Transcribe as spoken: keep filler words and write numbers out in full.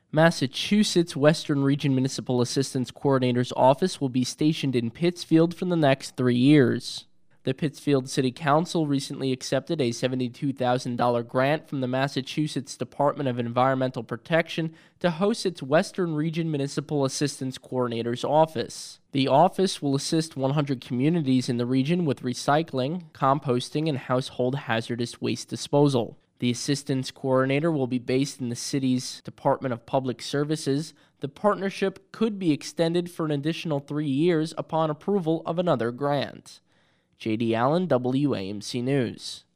Massachusetts Western Region Municipal Assistance Coordinator's office will be stationed in Pittsfield for the next three years. The Pittsfield City Council recently accepted a seventy-two thousand dollars grant from the Massachusetts Department of Environmental Protection to host its Western Region Municipal Assistance Coordinator's office. The office will assist one hundred communities in the region with recycling, composting, and household hazardous waste disposal. The assistance coordinator will be based in the city's Department of Public Services. The partnership could be extended for an additional three years upon approval of another grant. J D Allen, W A M C News.